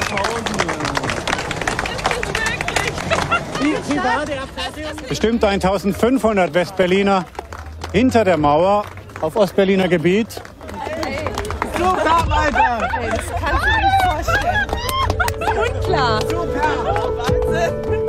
Bestimmt 1500 Westberliner hinter der Mauer auf Ostberliner Gebiet. Super, Alter! Hey, das kannst du dir nicht vorstellen. Unklar. Super, Wahnsinn.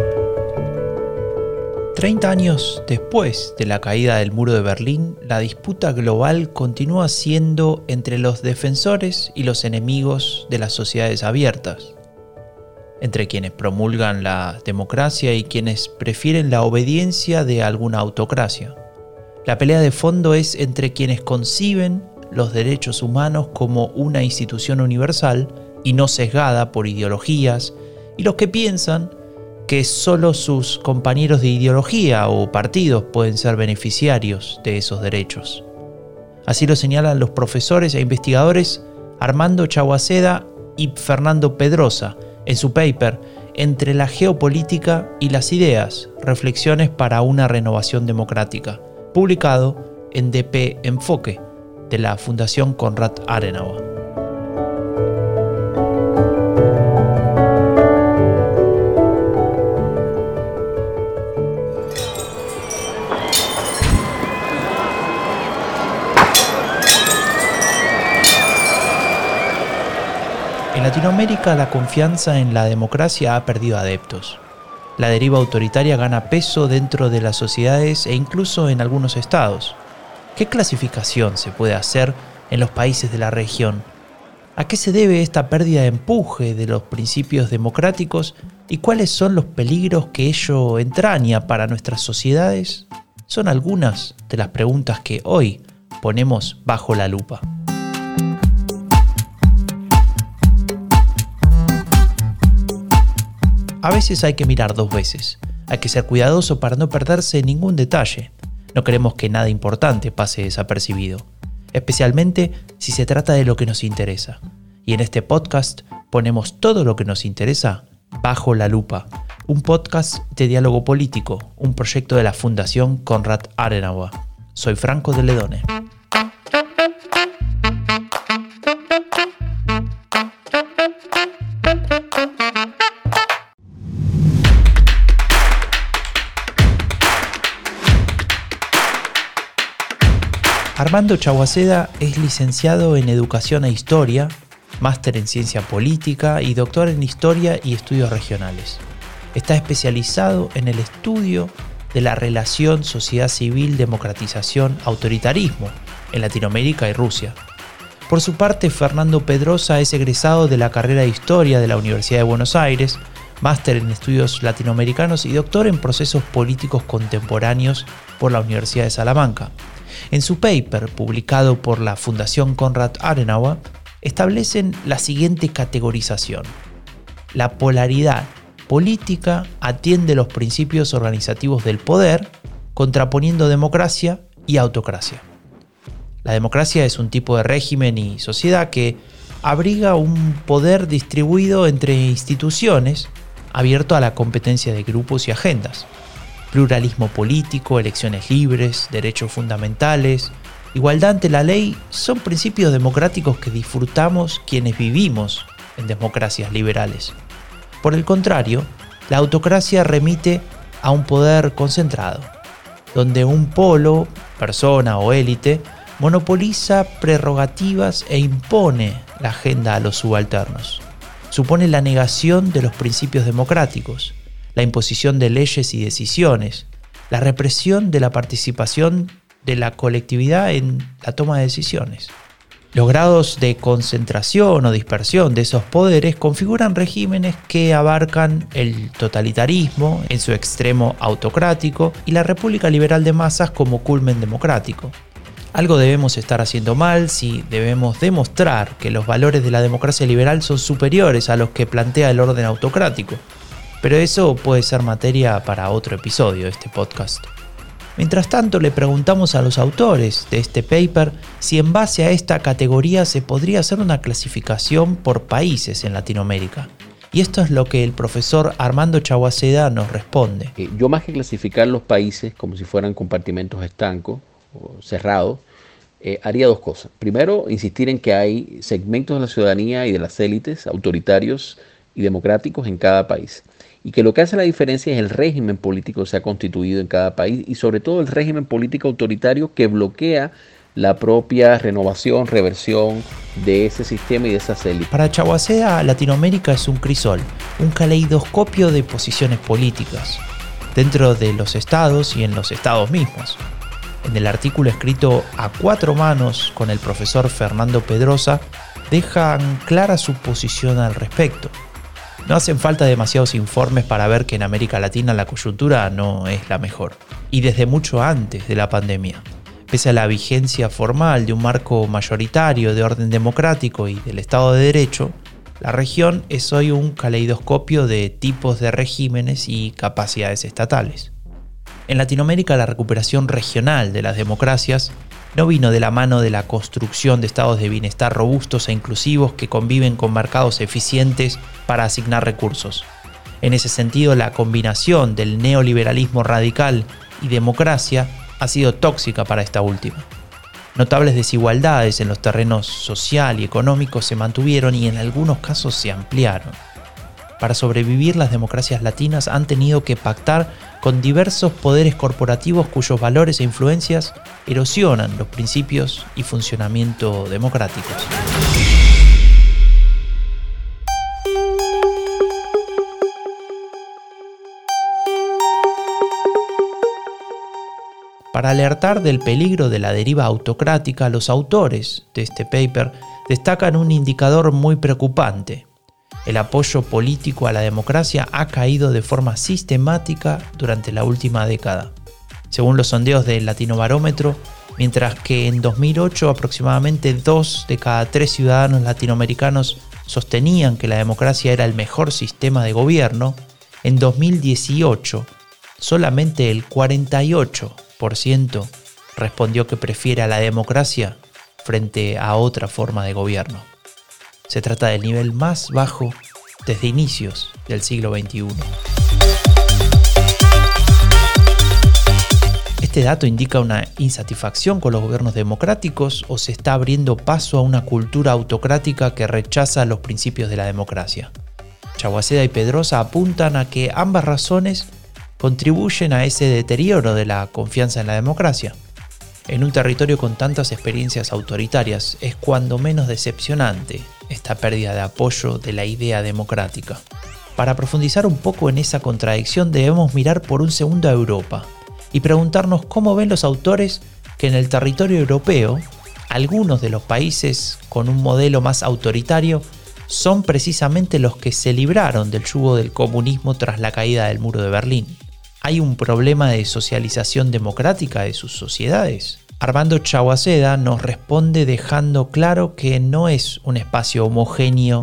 30 años después de la caída del muro de Berlín, la disputa global continúa siendo entre los defensores y los enemigos de las sociedades abiertas, entre quienes promulgan la democracia y quienes prefieren la obediencia de alguna autocracia. La pelea de fondo es entre quienes conciben los derechos humanos como una institución universal y no sesgada por ideologías, y los que piensan que solo sus compañeros de ideología o partidos pueden ser beneficiarios de esos derechos. Así lo señalan los profesores e investigadores Armando Chaguaceda y Fernando Pedrosa en su paper Entre la geopolítica y las ideas, reflexiones para una renovación democrática, publicado en DP Enfoque, de la Fundación Konrad Adenauer. En Latinoamérica, la confianza en la democracia ha perdido adeptos. La deriva autoritaria gana peso dentro de las sociedades e incluso en algunos estados. ¿Qué clasificación se puede hacer en los países de la región? ¿A qué se debe esta pérdida de empuje de los principios democráticos y cuáles son los peligros que ello entraña para nuestras sociedades? Son algunas de las preguntas que hoy ponemos bajo la lupa. A veces hay que mirar dos veces. Hay que ser cuidadoso para no perderse ningún detalle. No queremos que nada importante pase desapercibido, especialmente si se trata de lo que nos interesa. Y en este podcast ponemos todo lo que nos interesa bajo la lupa. Un podcast de diálogo político, un proyecto de la Fundación Konrad Adenauer. Soy Franco de Ledone. Armando Chaguaceda es licenciado en Educación e Historia, máster en Ciencia Política y doctor en Historia y Estudios Regionales. Está especializado en el estudio de la relación sociedad civil, democratización, autoritarismo en Latinoamérica y Rusia. Por su parte, Fernando Pedrosa es egresado de la carrera de Historia de la Universidad de Buenos Aires, máster en Estudios Latinoamericanos y doctor en Procesos Políticos Contemporáneos por la Universidad de Salamanca. En su paper, publicado por la Fundación Konrad Adenauer, establecen la siguiente categorización. La polaridad política atiende los principios organizativos del poder, contraponiendo democracia y autocracia. La democracia es un tipo de régimen y sociedad que abriga un poder distribuido entre instituciones, abierto a la competencia de grupos y agendas. Pluralismo político, elecciones libres, derechos fundamentales, igualdad ante la ley son principios democráticos que disfrutamos quienes vivimos en democracias liberales. Por el contrario, la autocracia remite a un poder concentrado, donde un polo, persona o élite, monopoliza prerrogativas e impone la agenda a los subalternos. Supone la negación de los principios democráticos, la imposición de leyes y decisiones, la represión de la participación de la colectividad en la toma de decisiones. Los grados de concentración o dispersión de esos poderes configuran regímenes que abarcan el totalitarismo en su extremo autocrático y la república liberal de masas como culmen democrático. Algo debemos estar haciendo mal si debemos demostrar que los valores de la democracia liberal son superiores a los que plantea el orden autocrático. Pero eso puede ser materia para otro episodio de este podcast. Mientras tanto, le preguntamos a los autores de este paper si en base a esta categoría se podría hacer una clasificación por países en Latinoamérica. Y esto es lo que el profesor Armando Chaguaceda nos responde. Yo más que clasificar los países como si fueran compartimentos estancos o cerrados, haría dos cosas. Primero, insistir en que hay segmentos de la ciudadanía y de las élites autoritarios y democráticos en cada país. Y que lo que hace la diferencia es el régimen político que se ha constituido en cada país y sobre todo el régimen político autoritario que bloquea la propia renovación, reversión de ese sistema y de esas élites. Para Chauaceda, Latinoamérica es un crisol, un caleidoscopio de posiciones políticas, dentro de los estados y en los estados mismos. En el artículo escrito a cuatro manos con el profesor Fernando Pedrosa, dejan clara su posición al respecto. No hacen falta demasiados informes para ver que en América Latina la coyuntura no es la mejor, y desde mucho antes de la pandemia. Pese a la vigencia formal de un marco mayoritario de orden democrático y del Estado de Derecho, la región es hoy un caleidoscopio de tipos de regímenes y capacidades estatales. En Latinoamérica la recuperación regional de las democracias no vino de la mano de la construcción de estados de bienestar robustos e inclusivos que conviven con mercados eficientes para asignar recursos. En ese sentido, la combinación del neoliberalismo radical y democracia ha sido tóxica para esta última. Notables desigualdades en los terrenos social y económico se mantuvieron y en algunos casos se ampliaron. Para sobrevivir, las democracias latinas han tenido que pactar con diversos poderes corporativos cuyos valores e influencias erosionan los principios y funcionamiento democráticos. Para alertar del peligro de la deriva autocrática, los autores de este paper destacan un indicador muy preocupante. El apoyo político a la democracia ha caído de forma sistemática durante la última década. Según los sondeos del Latinobarómetro, mientras que en 2008 aproximadamente 2 de cada 3 ciudadanos latinoamericanos sostenían que la democracia era el mejor sistema de gobierno, en 2018 solamente el 48% respondió que prefiere a la democracia frente a otra forma de gobierno. Se trata del nivel más bajo desde inicios del siglo XXI. ¿Este dato indica una insatisfacción con los gobiernos democráticos o se está abriendo paso a una cultura autocrática que rechaza los principios de la democracia? Chauaceda y Pedrosa apuntan a que ambas razones contribuyen a ese deterioro de la confianza en la democracia. En un territorio con tantas experiencias autoritarias es cuando menos decepcionante esta pérdida de apoyo de la idea democrática. Para profundizar un poco en esa contradicción debemos mirar por un segundo a Europa y preguntarnos cómo ven los autores que en el territorio europeo algunos de los países con un modelo más autoritario son precisamente los que se libraron del yugo del comunismo tras la caída del muro de Berlín. ¿Hay un problema de socialización democrática de sus sociedades? Armando Chauaceda nos responde dejando claro que no es un espacio homogéneo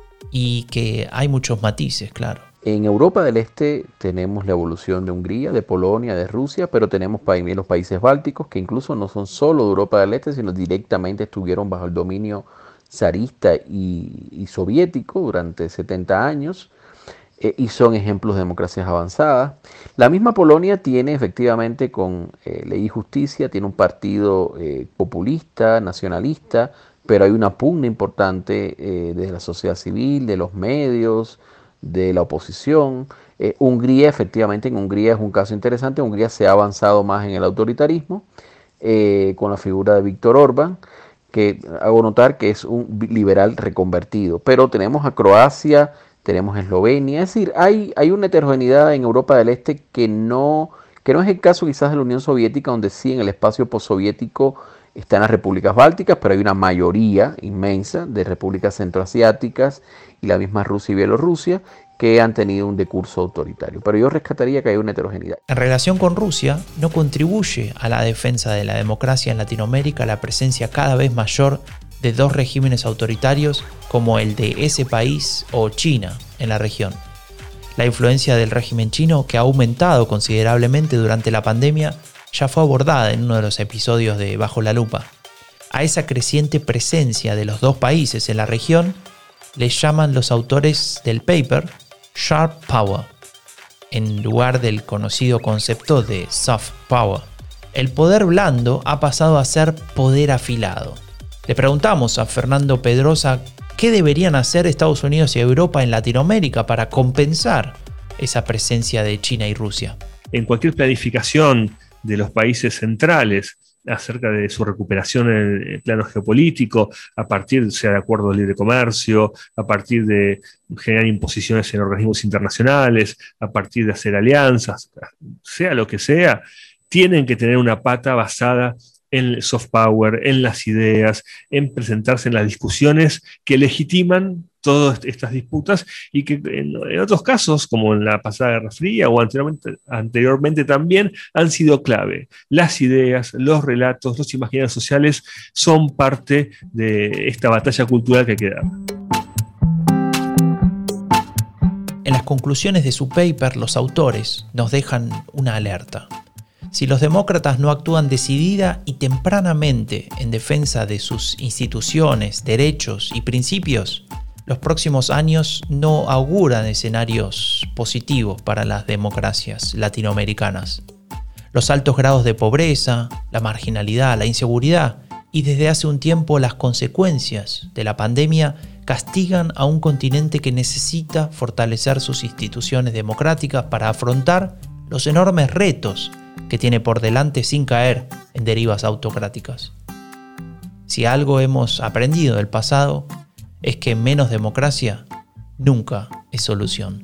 y que hay muchos matices, claro. En Europa del Este tenemos la evolución de Hungría, de Polonia, de Rusia, pero tenemos también los países bálticos que incluso no son solo de Europa del Este, sino directamente estuvieron bajo el dominio zarista y soviético durante 70 años. Y son ejemplos de democracias avanzadas. La misma Polonia tiene efectivamente con Ley y Justicia, tiene un partido populista, nacionalista, pero hay una pugna importante desde la sociedad civil, de los medios, de la oposición. Hungría, efectivamente, en Hungría es un caso interesante. Hungría se ha avanzado más en el autoritarismo con la figura de Viktor Orbán, que hago notar que es un liberal reconvertido. Pero tenemos a Croacia, tenemos Eslovenia, es decir, hay una heterogeneidad en Europa del Este que no es el caso quizás de la Unión Soviética, donde sí en el espacio postsoviético están las repúblicas bálticas, pero hay una mayoría inmensa de repúblicas centroasiáticas y la misma Rusia y Bielorrusia que han tenido un decurso autoritario. Pero yo rescataría que hay una heterogeneidad. En relación con Rusia, no contribuye a la defensa de la democracia en Latinoamérica la presencia cada vez mayor de dos regímenes autoritarios como el de ese país o China en la región. La influencia del régimen chino, que ha aumentado considerablemente durante la pandemia, ya fue abordada en uno de los episodios de Bajo la Lupa. A esa creciente presencia de los dos países en la región les llaman los autores del paper Sharp Power, en lugar del conocido concepto de Soft Power, el poder blando ha pasado a ser poder afilado. Le preguntamos a Fernando Pedrosa qué deberían hacer Estados Unidos y Europa en Latinoamérica para compensar esa presencia de China y Rusia. En cualquier planificación de los países centrales acerca de su recuperación en el plano geopolítico, a partir, sea de acuerdos de libre comercio, a partir de generar imposiciones en organismos internacionales, a partir de hacer alianzas, sea lo que sea, tienen que tener una pata basada en el soft power, en las ideas, en presentarse en las discusiones que legitiman todas estas disputas y que en otros casos, como en la pasada Guerra Fría o anteriormente también, han sido clave. Las ideas, los relatos, los imaginarios sociales son parte de esta batalla cultural que queda. En las conclusiones de su paper, los autores nos dejan una alerta. Si los demócratas no actúan decidida y tempranamente en defensa de sus instituciones, derechos y principios, los próximos años no auguran escenarios positivos para las democracias latinoamericanas. Los altos grados de pobreza, la marginalidad, la inseguridad y desde hace un tiempo las consecuencias de la pandemia castigan a un continente que necesita fortalecer sus instituciones democráticas para afrontar los enormes retos que tiene por delante sin caer en derivas autocráticas. Si algo hemos aprendido del pasado, es que menos democracia nunca es solución.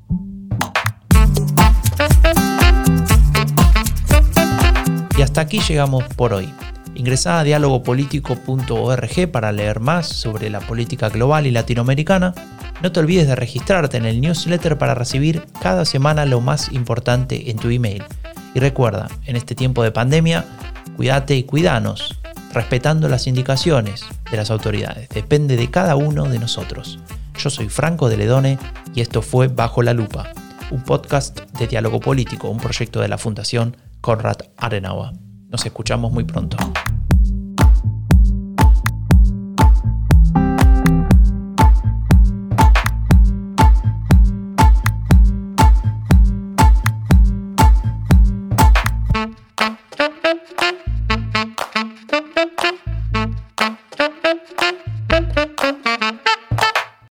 Y hasta aquí llegamos por hoy. Ingresá a dialogopolitico.org para leer más sobre la política global y latinoamericana. No te olvides de registrarte en el newsletter para recibir cada semana lo más importante en tu email. Y recuerda, en este tiempo de pandemia, cuídate y cuidanos, respetando las indicaciones de las autoridades. Depende de cada uno de nosotros. Yo soy Franco de Ledone y esto fue Bajo la Lupa, un podcast de diálogo político, un proyecto de la Fundación Konrad Adenauer. Nos escuchamos muy pronto.